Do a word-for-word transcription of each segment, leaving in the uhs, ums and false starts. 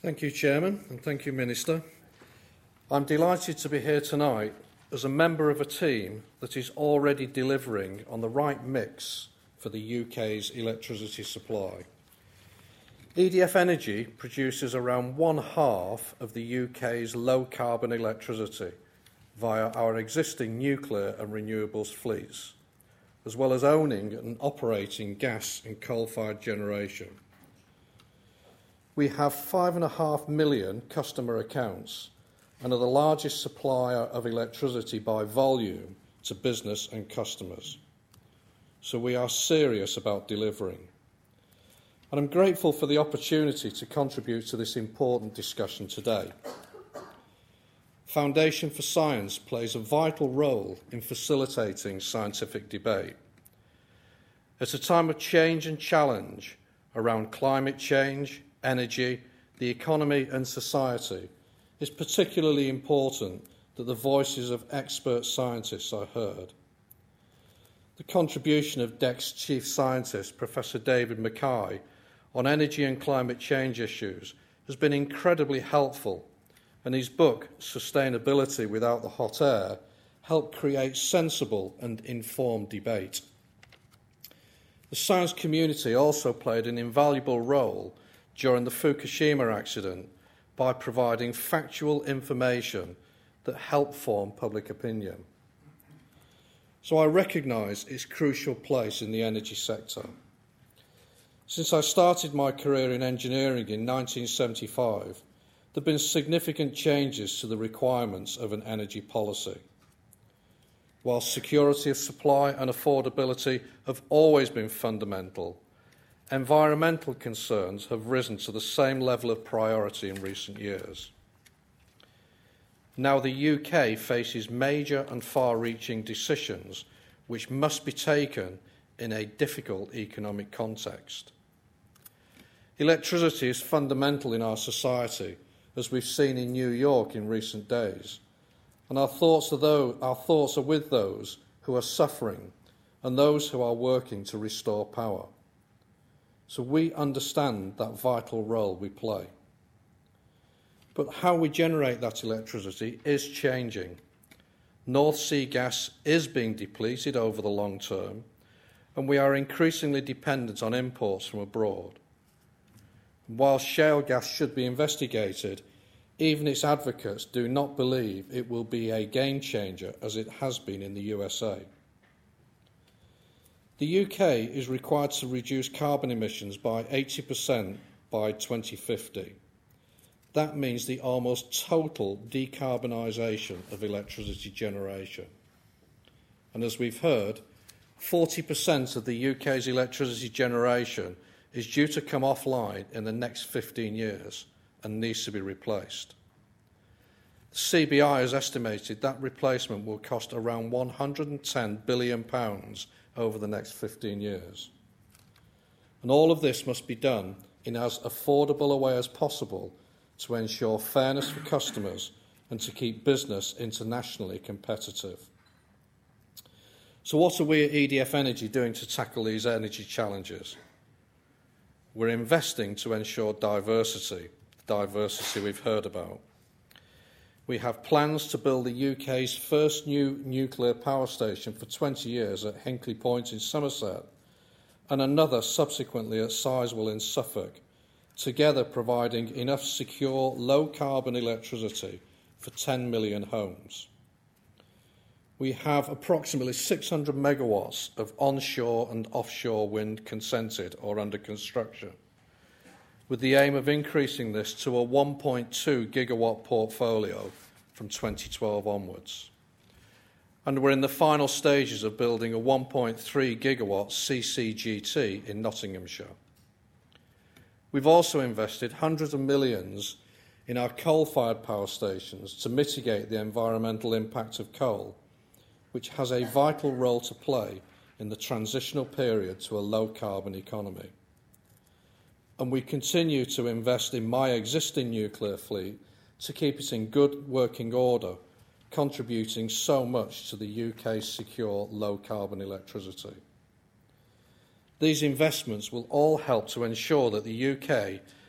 Thank you, Chairman, and thank you, Minister. I'm delighted to be here tonight as a member of a team that is already delivering on the right mix for the U K's electricity supply. E D F Energy produces around one half of the U K's low-carbon electricity via our existing nuclear and renewables fleets, as well as owning and operating gas and coal-fired generation. We have five and a half million customer accounts and are the largest supplier of electricity by volume to business and customers. So we are serious about delivering. And I'm grateful for the opportunity to contribute to this important discussion today. Foundation for Science plays a vital role in facilitating scientific debate. At a time of change and challenge around climate change, energy, the economy and society, it's particularly important that the voices of expert scientists are heard. The contribution of D E C's Chief Scientist, Professor David Mackay, on energy and climate change issues has been incredibly helpful, and his book, Sustainability Without the Hot Air, helped create sensible and informed debate. The science community also played an invaluable role during the Fukushima accident by providing factual information that helped form public opinion. So I recognise its crucial place in the energy sector. Since I started my career in engineering in nineteen seventy-five, there have been significant changes to the requirements of an energy policy. While security of supply and affordability have always been fundamental, environmental concerns have risen to the same level of priority in recent years. Now the U K faces major and far-reaching decisions which must be taken in a difficult economic context. Electricity is fundamental in our society, as we've seen in New York in recent days, and our thoughts are, those, our thoughts are with those who are suffering and those who are working to restore power. So we understand that vital role we play. But how we generate that electricity is changing. North Sea gas is being depleted over the long term, and we are increasingly dependent on imports from abroad. While shale gas should be investigated, even its advocates do not believe it will be a game changer as it has been in the U S A. The U K is required to reduce carbon emissions by eighty percent by twenty fifty. That means the almost total decarbonisation of electricity generation. And as we've heard, forty percent of the U K's electricity generation is due to come offline in the next fifteen years and needs to be replaced. The C B I has estimated that replacement will cost around one hundred and ten billion pounds over the next fifteen years. And all of this must be done in as affordable a way as possible to ensure fairness for customers and to keep business internationally competitive. So what are we at E D F Energy doing to tackle these energy challenges? We're investing to ensure diversity, the diversity we've heard about. We have plans to build the U K's first new nuclear power station for twenty years at Hinkley Point in Somerset, and another subsequently at Sizewell in Suffolk, together providing enough secure, low-carbon electricity for ten million homes. We have approximately six hundred megawatts of onshore and offshore wind consented or under construction, with the aim of increasing this to a one point two gigawatt portfolio from twenty twelve onwards. And we're in the final stages of building a one point three gigawatt C C G T in Nottinghamshire. We've also invested hundreds of millions in our coal-fired power stations to mitigate the environmental impact of coal, which has a vital role to play in the transitional period to a low-carbon economy. And we continue to invest in my existing nuclear fleet to keep it in good working order, contributing so much to the U K's secure low-carbon electricity. These investments will all help to ensure that the U K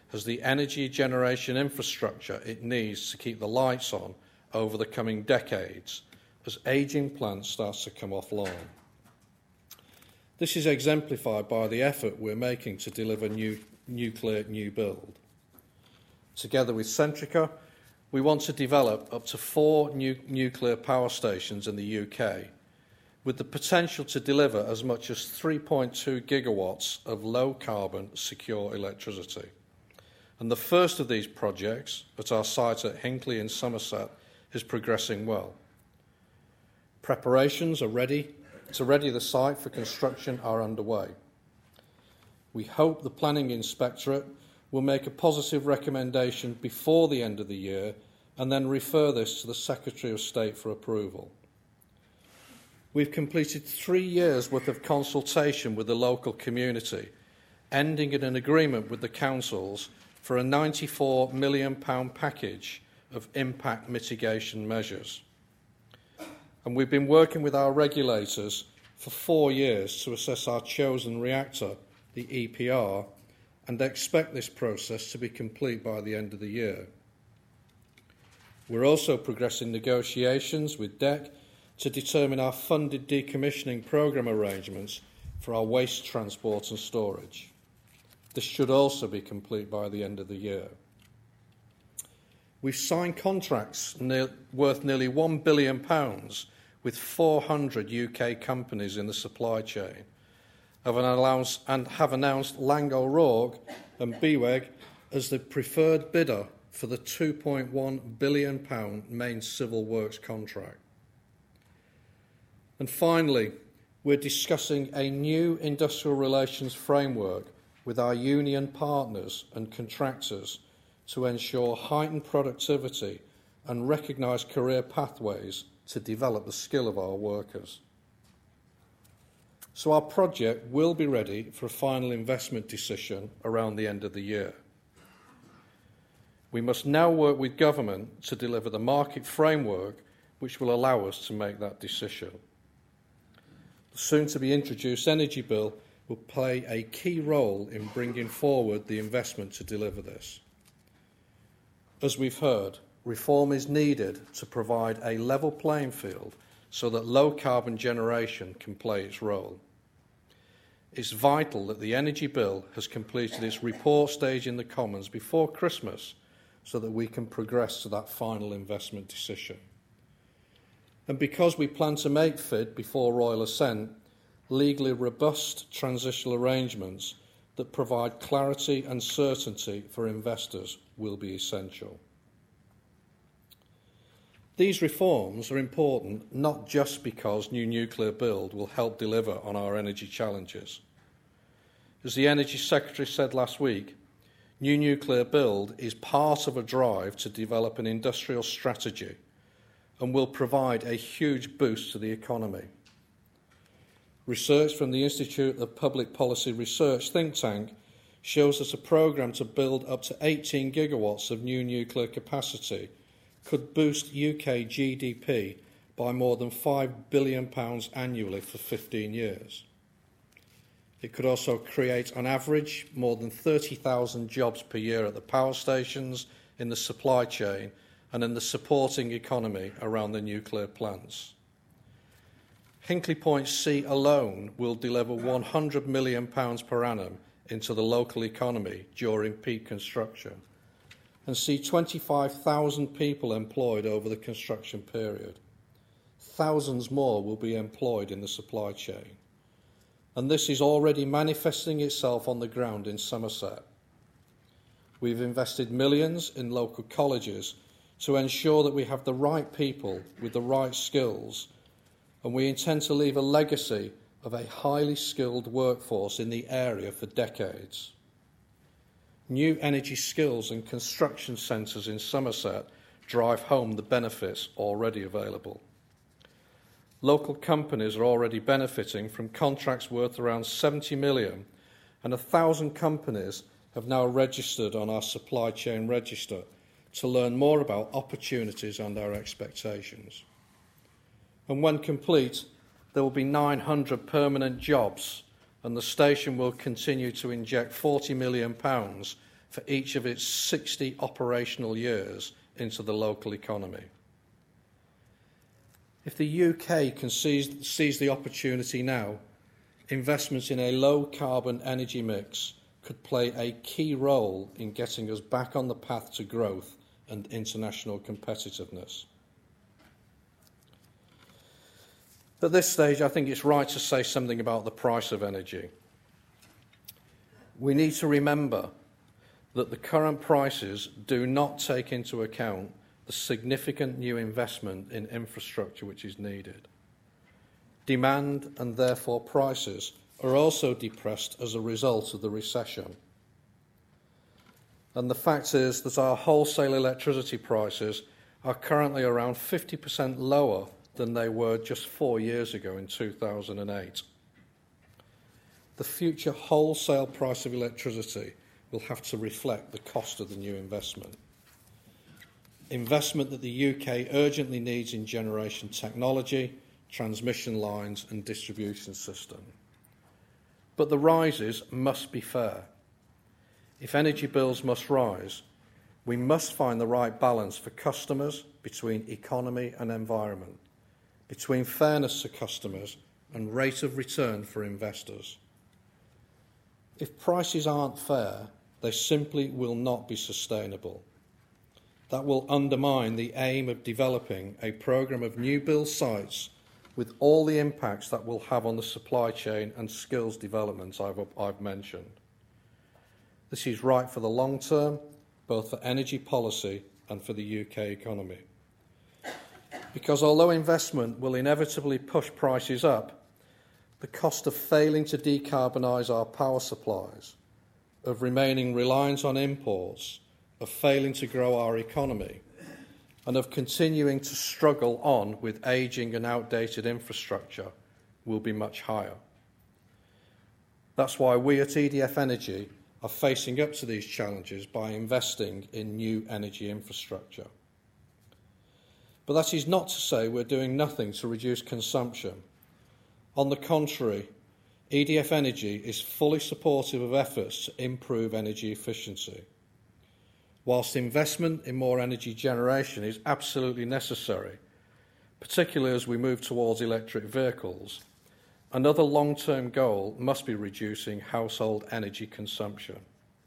as the energy generation infrastructure it needs to keep the lights on over the coming decades as ageing plants start to come offline. This is exemplified by the effort we're making to deliver new nuclear new build. Together with Centrica, we want to develop up to four new nuclear power stations in the U K, with the potential to deliver as much as three point two gigawatts of low-carbon, secure electricity. And the first of these projects, at our site at Hinkley in Somerset, is progressing well. Preparations are ready to ready the site for construction are underway. We hope the Planning Inspectorate will make a positive recommendation before the end of the year and then refer this to the Secretary of State for approval. We've completed three years' worth of consultation with the local community, ending in an agreement with the councils for a ninety-four million pounds package of impact mitigation measures. And we've been working with our regulators for four years to assess our chosen reactor, the E P R, and expect this process to be complete by the end of the year. We're also progressing negotiations with D E C to determine our funded decommissioning programme arrangements for our waste transport and storage. This should also be complete by the end of the year. We've signed contracts ne- worth nearly one billion pounds with four hundred U K companies in the supply chain have announced, and have announced Laing O'Rourke and B W E G as the preferred bidder for the two point one billion pounds main civil works contract. And finally, we're discussing a new industrial relations framework with our union partners and contractors to ensure heightened productivity and recognise career pathways to develop the skill of our workers. So our project will be ready for a final investment decision around the end of the year. We must now work with government to deliver the market framework which will allow us to make that decision. The soon-to-be-introduced Energy Bill will play a key role in bringing forward the investment to deliver this. As we've heard, reform is needed to provide a level playing field so that low-carbon generation can play its role. It's vital that the Energy Bill has completed its report stage in the Commons before Christmas so that we can progress to that final investment decision. And because we plan to make F I D before Royal Assent, legally robust transitional arrangements that provide clarity and certainty for investors will be essential. These reforms are important not just because new nuclear build will help deliver on our energy challenges. As the Energy Secretary said last week, new nuclear build is part of a drive to develop an industrial strategy and will provide a huge boost to the economy. Research from the Institute of Public Policy Research think tank shows that a programme to build up to eighteen gigawatts of new nuclear capacity could boost U K G D P by more than five billion pounds annually for fifteen years. It could also create, on average, more than thirty thousand jobs per year at the power stations, in the supply chain, and in the supporting economy around the nuclear plants. Hinkley Point C alone will deliver one hundred million pounds per annum into the local economy during peak construction and see twenty-five thousand people employed over the construction period. Thousands more will be employed in the supply chain. And this is already manifesting itself on the ground in Somerset. We've invested millions in local colleges to ensure that we have the right people with the right skills, and we intend to leave a legacy of a highly skilled workforce in the area for decades. New energy skills and construction centres in Somerset drive home the benefits already available. Local companies are already benefiting from contracts worth around seventy million, and a thousand companies have now registered on our supply chain register to learn more about opportunities and our expectations. And when complete, there will be nine hundred permanent jobs, and the station will continue to inject forty million pounds for each of its sixty operational years into the local economy. If the U K can seize, seize the opportunity now, investments in a low-carbon energy mix could play a key role in getting us back on the path to growth and international competitiveness. At this stage, I think it's right to say something about the price of energy. We need to remember that the current prices do not take into account the significant new investment in infrastructure which is needed. Demand and therefore prices are also depressed as a result of the recession. And the fact is that our wholesale electricity prices are currently around fifty percent lower than they were just four years ago in two thousand eight. The future wholesale price of electricity will have to reflect the cost of the new investment. Investment that the U K urgently needs in generation technology, transmission lines and distribution system. But the rises must be fair. If energy bills must rise, we must find the right balance for customers between economy and environment, between fairness to customers and rate of return for investors. If prices aren't fair, they simply will not be sustainable. That will undermine the aim of developing a programme of new build sites with all the impacts that will have on the supply chain and skills developments I've, I've mentioned. This is right for the long term, both for energy policy and for the U K economy. Because although investment will inevitably push prices up, the cost of failing to decarbonise our power supplies, of remaining reliant on imports, of failing to grow our economy, and of continuing to struggle on with ageing and outdated infrastructure will be much higher. That's why we at E D F Energy are facing up to these challenges by investing in new energy infrastructure. But that is not to say we're doing nothing to reduce consumption. On the contrary, E D F Energy is fully supportive of efforts to improve energy efficiency. Whilst investment in more energy generation is absolutely necessary, particularly as we move towards electric vehicles, another long-term goal must be reducing household energy consumption.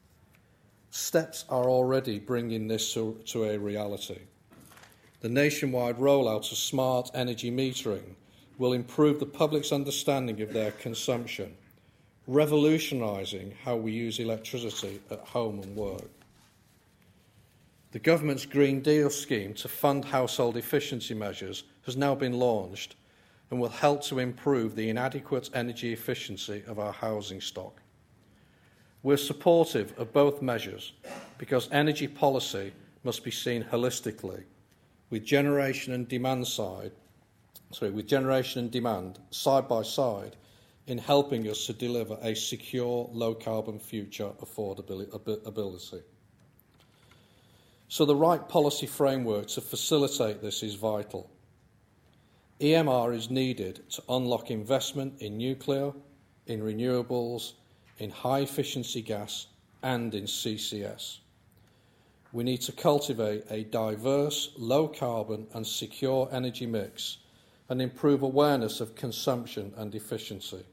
Steps are already bringing this to, to a reality. The nationwide rollout of smart energy metering will improve the public's understanding of their consumption, revolutionising how we use electricity at home and work. The government's Green Deal scheme to fund household efficiency measures has now been launched and will help to improve the inadequate energy efficiency of our housing stock. We're supportive of both measures because energy policy must be seen holistically, with generation and demand side, sorry, with generation and demand side by side in helping us to deliver a secure, low-carbon future affordability. So the right policy framework to facilitate this is vital. E M R is needed to unlock investment in nuclear, in renewables, in high-efficiency gas and in C C S. We need to cultivate a diverse, low-carbon and secure energy mix and improve awareness of consumption and efficiency.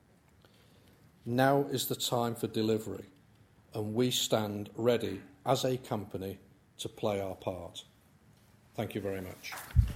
Now is the time for delivery, and we stand ready as a company to play our part. Thank you very much.